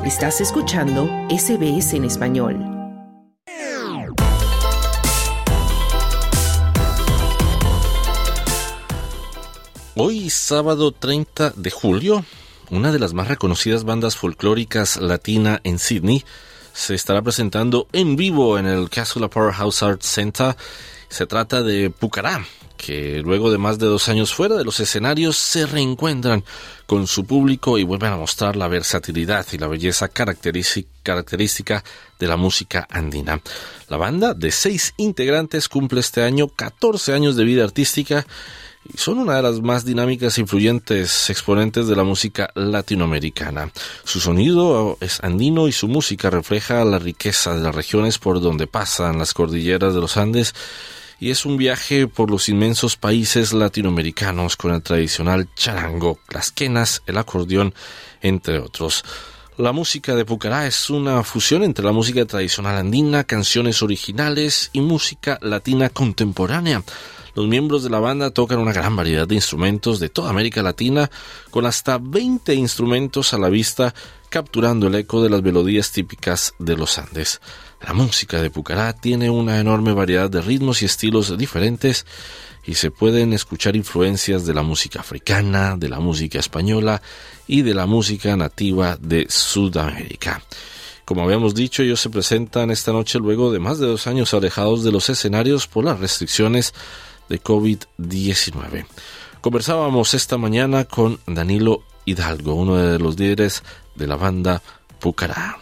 Estás escuchando SBS en español. Hoy, sábado 30 de julio, una de las más reconocidas bandas folclóricas latina en Sydney se estará presentando en vivo en el Casula Powerhouse Arts Centre. Se trata de Pucará, que luego de más de 2 años fuera de los escenarios se reencuentran con su público y vuelven a mostrar la versatilidad y la belleza característica de la música andina. La banda, de 6 integrantes, cumple este año 14 años de vida artística y son una de las más dinámicas e influyentes exponentes de la música latinoamericana. Su sonido es andino y su música refleja la riqueza de las regiones por donde pasan las cordilleras de los Andes, y es un viaje por los inmensos países latinoamericanos con el tradicional charango, las quenas, el acordeón, entre otros. La música de Pucará es una fusión entre la música tradicional andina, canciones originales y música latina contemporánea. Los miembros de la banda tocan una gran variedad de instrumentos de toda América Latina, con hasta 20 instrumentos a la vista, capturando el eco de las melodías típicas de los Andes. La música de Pucará tiene una enorme variedad de ritmos y estilos diferentes, y se pueden escuchar influencias de la música africana, de la música española y de la música nativa de Sudamérica. Como habíamos dicho, ellos se presentan esta noche luego de más de 2 años alejados de los escenarios por las restricciones de COVID-19. Conversábamos esta mañana con Danilo Hidalgo, uno de los líderes de la banda Pucará.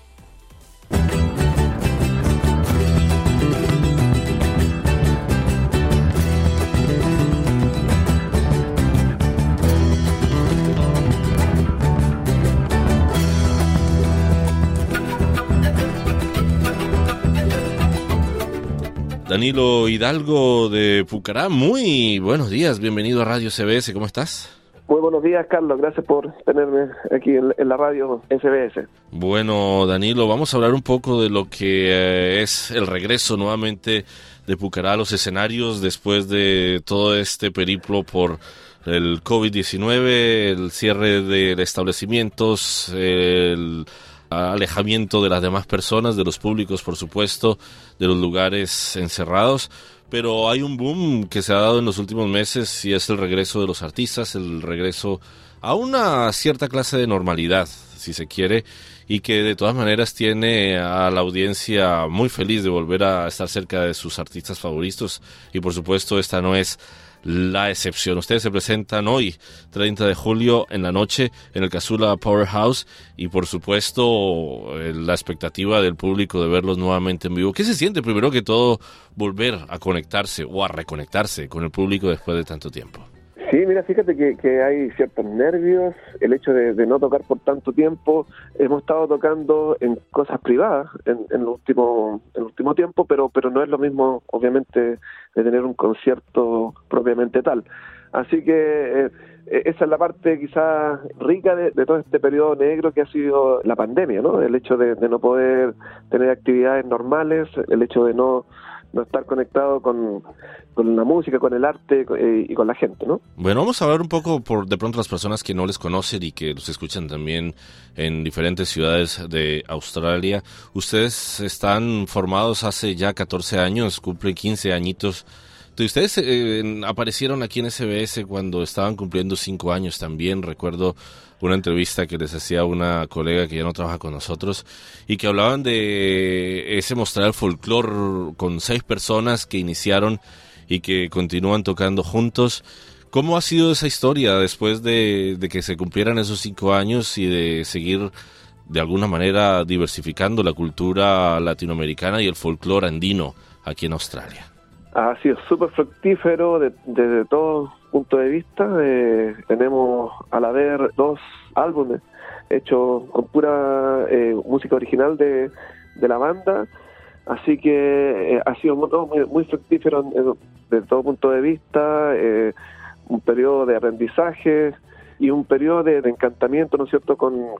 Danilo Hidalgo de Pucará, muy buenos días, bienvenido a Radio SBS, ¿cómo estás? Muy buenos días, Carlos, gracias por tenerme aquí en la radio SBS. Bueno, Danilo, vamos a hablar un poco de lo que es el regreso nuevamente de Pucará a los escenarios después de todo este periplo por el COVID-19, el cierre de establecimientos, el alejamiento de las demás personas, de los públicos, por supuesto, de los lugares encerrados, pero hay un boom que se ha dado en los últimos meses y es el regreso de los artistas, el regreso a una cierta clase de normalidad, si se quiere, y que de todas maneras tiene a la audiencia muy feliz de volver a estar cerca de sus artistas favoritos, y por supuesto esta no es la excepción. Ustedes se presentan hoy, 30 de julio, en la noche, en el Casula Powerhouse, y por supuesto la expectativa del público de verlos nuevamente en vivo. ¿Qué se siente, primero que todo, volver a conectarse o a reconectarse con el público después de tanto tiempo? Sí, mira, fíjate que hay ciertos nervios, el hecho de no tocar por tanto tiempo. Hemos estado tocando en cosas privadas en el último tiempo, pero no es lo mismo, obviamente, de tener un concierto propiamente tal. Así que esa es la parte quizás rica de todo este periodo negro que ha sido la pandemia, ¿no? El hecho de no poder tener actividades normales, el hecho de no estar conectado con la música, con el arte y con la gente, ¿no? Bueno, vamos a hablar un poco por de pronto las personas que no les conocen y que los escuchan también en diferentes ciudades de Australia. Ustedes están formados hace ya 14 años, cumplen 15 añitos. Ustedes aparecieron aquí en SBS cuando estaban cumpliendo 5 años también. Recuerdo una entrevista que les hacía una colega que ya no trabaja con nosotros y que hablaban de ese mostrar el folclore con 6 personas que iniciaron y que continúan tocando juntos. ¿Cómo ha sido esa historia después de que se cumplieran esos 5 años y de seguir de alguna manera diversificando la cultura latinoamericana y el folclore andino aquí en Australia? Ha sido súper fructífero desde todo punto de vista. Tenemos al haber 2 álbumes hechos con pura música original de la banda, así que ha sido muy fructífero desde todo punto de vista, un periodo de aprendizaje y un periodo de encantamiento, ¿no es cierto?,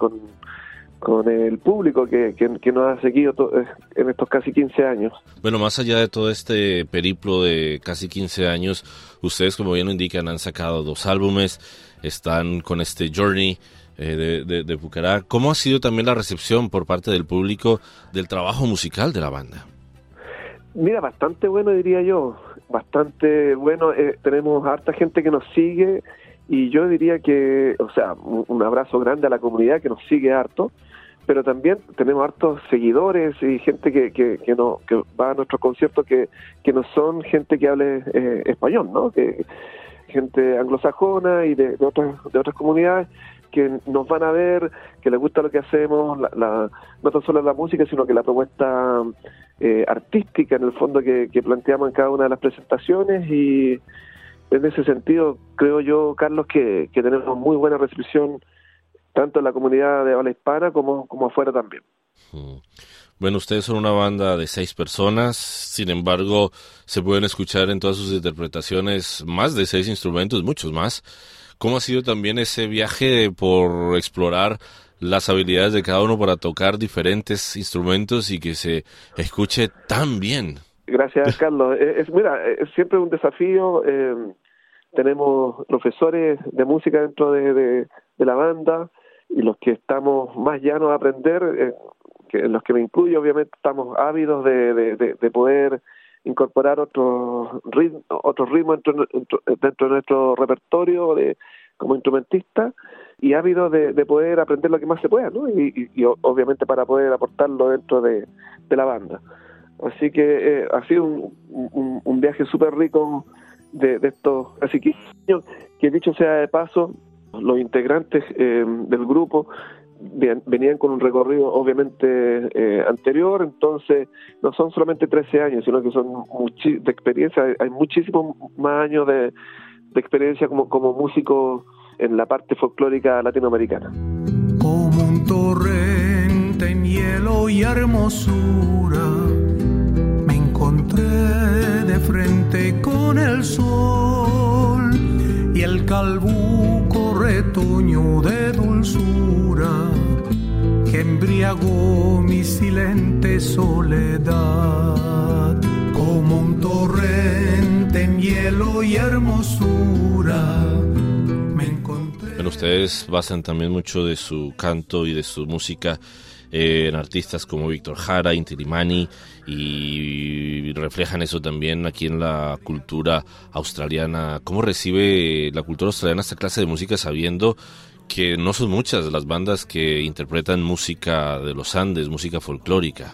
con el público que nos ha seguido en estos casi 15 años. Bueno, más allá de todo este periplo de casi 15 años, ustedes, como bien lo indican, han sacado 2 álbumes, están con este Journey de Pucará. ¿Cómo ha sido también la recepción por parte del público del trabajo musical de la banda? Mira, bastante bueno diría yo, bastante bueno. Tenemos harta gente que nos sigue y yo diría que, o sea, un abrazo grande a la comunidad que nos sigue harto, pero también tenemos hartos seguidores y gente que va a nuestros conciertos que no son gente que hable español, ¿no? Que gente anglosajona y de otras comunidades que nos van a ver, que les gusta lo que hacemos, no tan solo la música, sino que la propuesta artística, en el fondo, que planteamos en cada una de las presentaciones. Y en ese sentido, creo yo, Carlos, que tenemos muy buena recepción, tanto en la comunidad de habla hispana como afuera también. Bueno, ustedes son una banda de 6 personas, sin embargo, se pueden escuchar en todas sus interpretaciones más de 6 instrumentos, muchos más. ¿Cómo ha sido también ese viaje por explorar las habilidades de cada uno para tocar diferentes instrumentos y que se escuche tan bien? Gracias, Carlos. Mira, es siempre un desafío. Tenemos profesores de música dentro de la banda y los que estamos más llanos a aprender, en los que me incluyo, obviamente, estamos ávidos de poder incorporar otros ritmos dentro de nuestro repertorio como instrumentista, y ávidos de poder aprender lo que más se pueda, ¿no? Y obviamente para poder aportarlo dentro de la banda. Así que ha sido un viaje súper rico de estos casi 15 años, que dicho sea de paso, los integrantes del grupo venían con un recorrido obviamente anterior, entonces no son solamente 13 años, sino que son de experiencia. Hay muchísimos más años de experiencia como músico en la parte folclórica latinoamericana. Como un torrente en hielo y hermosura, me encontré de frente con el sol y el calbuco retoño de dulzura que embriagó mi silente soledad. Como un torrente en hielo y hermosura, me encontré. Bueno, ustedes basan también mucho de su canto y de su música en artistas como Víctor Jara, Inti Illimani, y reflejan eso también aquí en la cultura australiana. ¿Cómo recibe la cultura australiana esta clase de música, sabiendo que no son muchas las bandas que interpretan música de los Andes, música folclórica?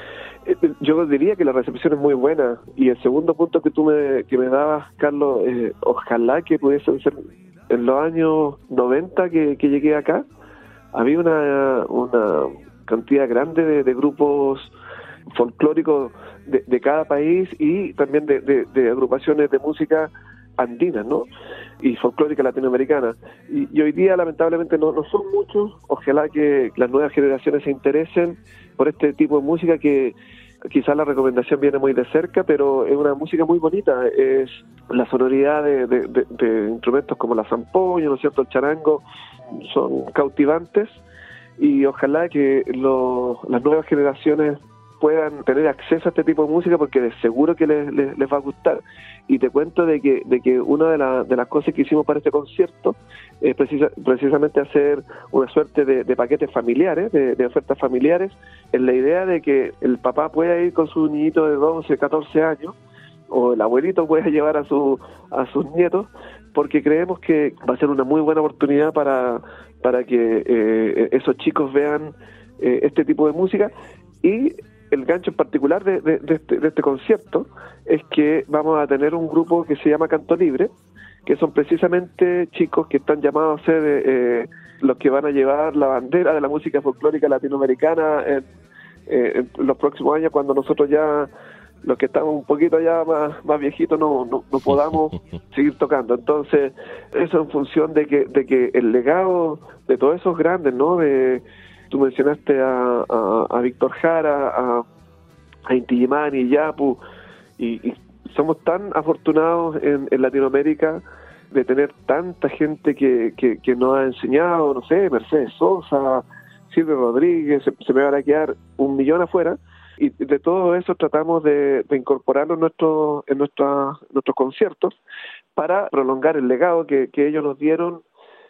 Yo diría que la recepción es muy buena, y el segundo punto que me dabas, Carlos, ojalá que pudiesen ser en los años 90 que llegué acá. Había una cantidad grande de grupos folclóricos de cada país, y también de agrupaciones de música andinas, ¿no? Y folclórica latinoamericana. Y hoy día, lamentablemente, no son muchos. Ojalá que las nuevas generaciones se interesen por este tipo de música, que quizás la recomendación viene muy de cerca, pero es una música muy bonita. Es la sonoridad de instrumentos como la zampoña, ¿no es cierto?, el charango, son cautivantes, y ojalá que las nuevas generaciones puedan tener acceso a este tipo de música, porque de seguro que les va a gustar. Y te cuento de que una de las cosas que hicimos para este concierto es precisamente hacer una suerte de paquetes familiares, de ofertas familiares, en la idea de que el papá pueda ir con su niñito de 12, 14 años, o el abuelito pueda llevar a sus nietos, porque creemos que va a ser una muy buena oportunidad para que esos chicos vean este tipo de música. Y el gancho en particular de este concierto es que vamos a tener un grupo que se llama Canto Libre, que son precisamente chicos que están llamados a ser los que van a llevar la bandera de la música folclórica latinoamericana en los próximos años, cuando nosotros ya, los que estamos un poquito ya más viejitos, no podamos seguir tocando. Entonces, eso en función de que el legado de todos esos grandes, ¿no? Tú mencionaste a Víctor Jara, a Inti Illimani, Yapu, y somos tan afortunados en Latinoamérica de tener tanta gente que nos ha enseñado, no sé, Mercedes Sosa, Silvio Rodríguez, se me van a quedar 1 millón afuera, y de todo eso tratamos de incorporarlo en nuestros conciertos, para prolongar el legado que ellos nos dieron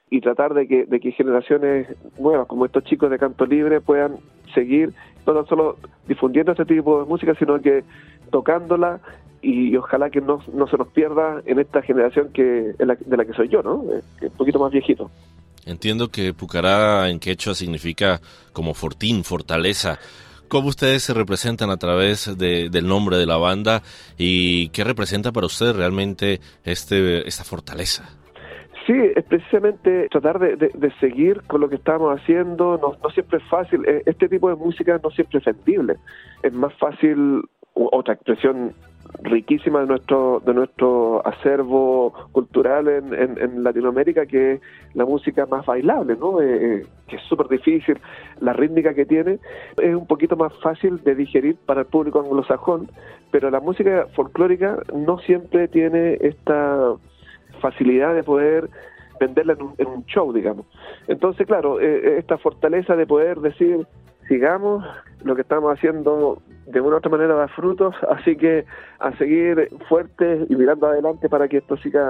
y tratar de que generaciones nuevas, como estos chicos de Canto Libre, puedan seguir no tan solo difundiendo este tipo de música, sino que tocándola, y ojalá que no se nos pierda en esta generación de la que soy yo, ¿no? Un poquito más viejito. Entiendo que Pucará en quechua significa como fortín, fortaleza. ¿Cómo ustedes se representan a través del nombre de la banda y qué representa para ustedes realmente esta fortaleza? Sí, es precisamente tratar de seguir con lo que estamos haciendo. No siempre es fácil. Este tipo de música no siempre es vendible. Es más fácil otra expresión riquísima de nuestro acervo cultural en Latinoamérica, que es la música más bailable, ¿no? Que es súper difícil. La rítmica que tiene es un poquito más fácil de digerir para el público anglosajón, pero la música folclórica no siempre tiene esta facilidad de poder venderla en un show, digamos. Entonces, claro, esta fortaleza de poder decir, sigamos, lo que estamos haciendo de una u otra manera da frutos, así que a seguir fuertes y mirando adelante para que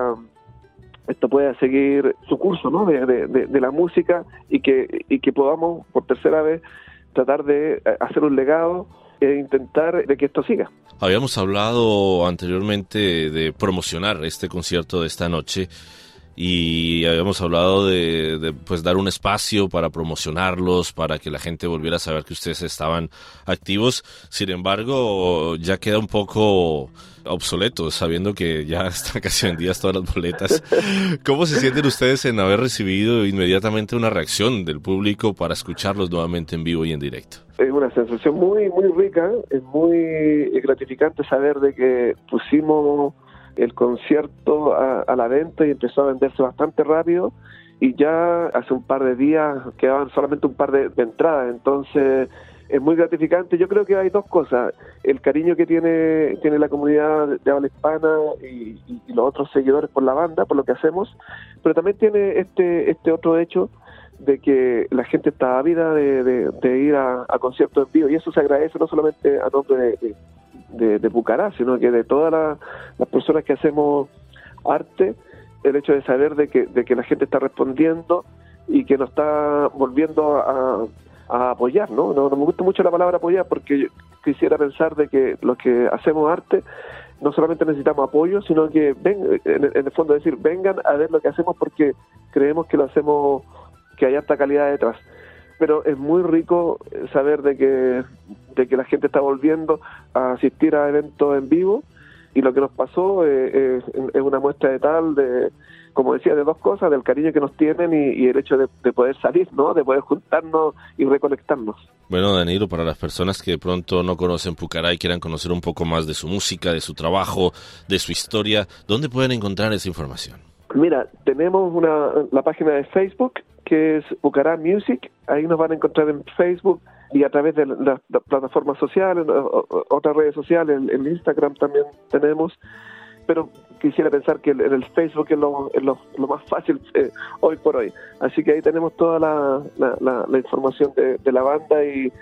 esto pueda seguir su curso, ¿no? de la música, y que podamos por tercera vez tratar de hacer un legado e intentar de que esto siga. Habíamos hablado anteriormente de promocionar este concierto de esta noche y habíamos hablado de pues dar un espacio para promocionarlos, para que la gente volviera a saber que ustedes estaban activos. Sin embargo, ya queda un poco obsoleto, sabiendo que ya están casi vendidas todas las boletas. ¿Cómo se sienten ustedes en haber recibido inmediatamente una reacción del público para escucharlos nuevamente en vivo y en directo? Es una sensación muy, muy rica, es muy gratificante saber de que pusimos el concierto a la venta y empezó a venderse bastante rápido, y ya hace un par de días quedaban solamente un par de entradas. Entonces es muy gratificante. Yo creo que hay dos cosas: el cariño que tiene la comunidad de habla hispana y los otros seguidores por la banda, por lo que hacemos, pero también tiene este otro hecho de que la gente está ávida de ir a conciertos en vivo, y eso se agradece no solamente a nombre de Pucará, sino que de todas las personas que hacemos arte, el hecho de saber de que la gente está respondiendo y que nos está volviendo a apoyar, ¿no? No me gusta mucho la palabra apoyar, porque yo quisiera pensar de que los que hacemos arte no solamente necesitamos apoyo, sino que en el fondo decir, vengan a ver lo que hacemos porque creemos que lo hacemos, que hay alta calidad detrás. Pero es muy rico saber de que la gente está volviendo a asistir a eventos en vivo, y lo que nos pasó es una muestra como decía, de dos cosas: del cariño que nos tienen y el hecho de poder salir, ¿no? De poder juntarnos y reconectarnos. Bueno, Danilo, para las personas que de pronto no conocen Pucará y quieran conocer un poco más de su música, de su trabajo, de su historia, ¿dónde pueden encontrar esa información? Mira, tenemos la página de Facebook, que es Pucará Music. Ahí nos van a encontrar en Facebook y a través de las plataformas sociales, otras redes sociales, en Instagram también tenemos. Pero quisiera pensar que en el Facebook es lo más fácil hoy por hoy. Así que ahí tenemos toda la información de la banda,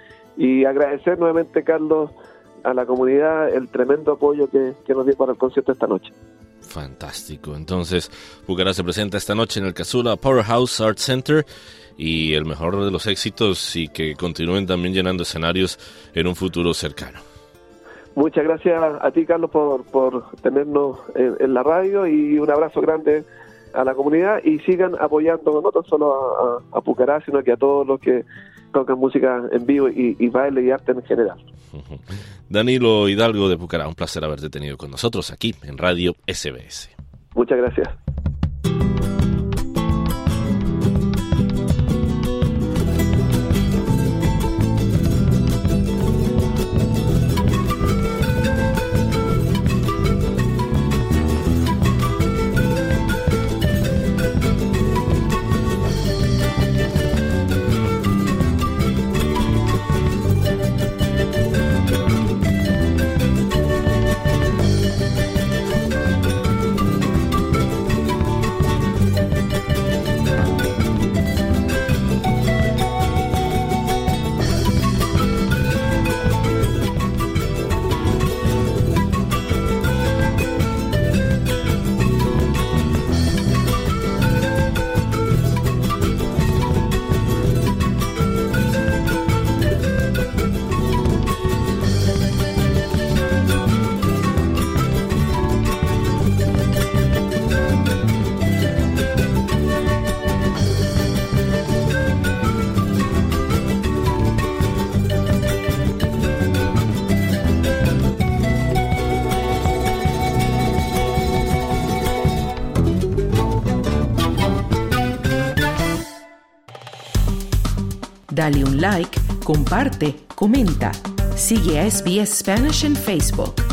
y agradecer nuevamente, Carlos, a la comunidad el tremendo apoyo que nos dio para el concierto esta noche. Fantástico. Entonces, Pucará se presenta esta noche en el Casula Powerhouse Art Center, y el mejor de los éxitos, y que continúen también llenando escenarios en un futuro cercano. Muchas gracias a ti, Carlos, por tenernos en la radio, y un abrazo grande a la comunidad, y sigan apoyando no tan solo a Pucará, sino que a todos los que tocan música en vivo y baile y arte en general. Danilo Hidalgo de Pucará, un placer haberte tenido con nosotros aquí en Radio SBS. Muchas gracias. Dale un like, comparte, comenta. Sigue a SBS Spanish en Facebook.